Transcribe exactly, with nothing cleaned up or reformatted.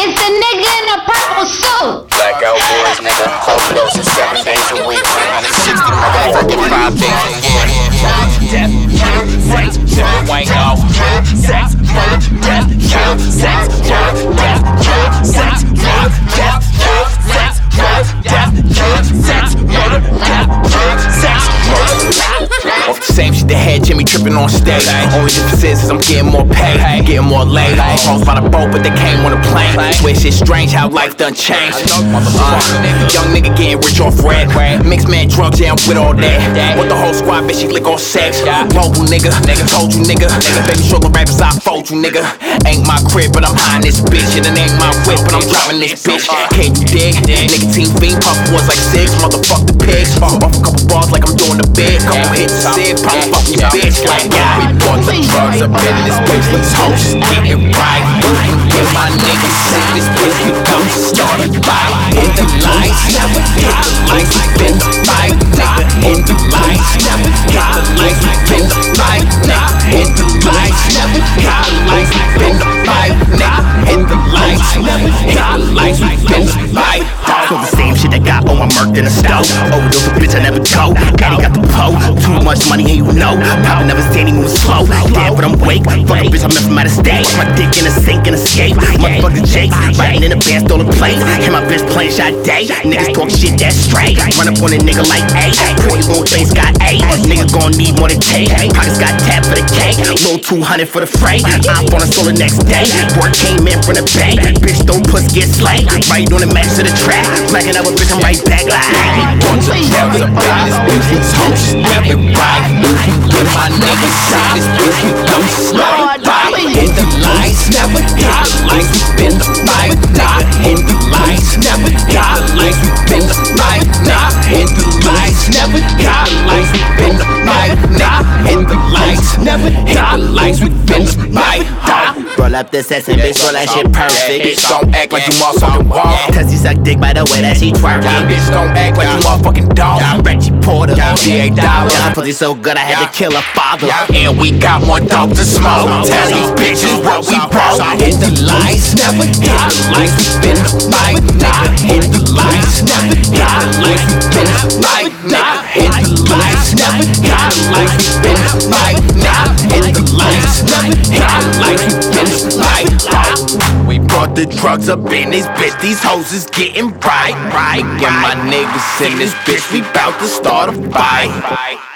It's the nigga in the purple suit. Blackout boys, nigga. Overdose seven days a week. three hundred sixty motherfucking five days a year. Death, kill, sex, kill, wango. Sex, murder, death, kill, sex, murder, death, kill, sex, murder, death, kill, sex, murder, death, kill, sex, murder, death, kill, sex, murder. Off the same shit that had Jimmy tripping on stage. Only difference is I'm getting more paid, getting more laid. Crossed by the boat, but they came on a plane. Swear shit strange how life done changed. Uh, young nigga getting rich off red. Mixed man drugs, yeah, I'm with all that. Want the whole squad, bitch, she lick on sex. Global nigga, nigga, told you nigga. Baby struggle rappers, I fold you nigga. Ain't my crib, but I'm high in this bitch. And it ain't my whip, but I'm driving this bitch. Can't you dig? Nicotine fiend, puff boys like six. Motherfuck the pigs. Off a couple bars like I'm doing the big. Couple hits, sick, probably fucking your bitch. Like, yeah, we bought the drugs up in this bitch. Let's hope she's getting right. Get my niggas in this bitch. We come to start a fight. In the lights, never hit the lights. We been the fight, nigga. In the lights, never hit the lights. We been the fight, nigga. In the lights, never hit the lights. We been the fight, nigga. In the lights, never hit the lights. We been the fight. So the same shit that got on my murked in the stove. Overdose a bitch I never told. Daddy got the pole. Too much money and you know. Papa never standing moving slow. Dead but I'm awake. Fuck a bitch I met from out of state. My dick in a sink and escape. Motherfucking Jake. Riding in a band, stolen plate. And my bitch playing shot day. Niggas talk shit that's straight. Run up on a nigga like A. Pretty little face got A. Niggas gon' need more than cake. Pockets got tap for the cake. Little two hundred for the freight. I'm on a solo next day. Work came in from the bank. Bitch don't puss get slayed. Right on the match to the track. Blacking up a bitch, I'm right back like Bunch of devils up in this bitch. Let's hope she's never right. Get my niggas in this bitch. We come to start a fight. In the lights, never got lights. We been the fight, nah. In the lights, never got lights. We been the fight, nah. In the lights, never got lights. We been the fight, nah. In the lights, never got lights. We been the fight, nah. Roll up the session, bitch, roll that shit perfect. Bitch, don't act like you motherfucking walk. Cause you suck dick by the way that she twerking. Bitch, don't act like you motherfucking dog. Reggie Porter, G A Dollar. my pussy so good I had to kill her father. And we got more dope to smoke. Tell these bitches what we brought. In the lights, never got lights. We been the fight, nah. In the lights, never got lights. We been the fight, nah. In the lights, never got lights. We been the fight, nah. In the lights, never got lights. We been the fight, nah. We brought the drugs up in this bitch. These hoes is getting right, right. Get my niggas in this bitch. We bout to start a fight.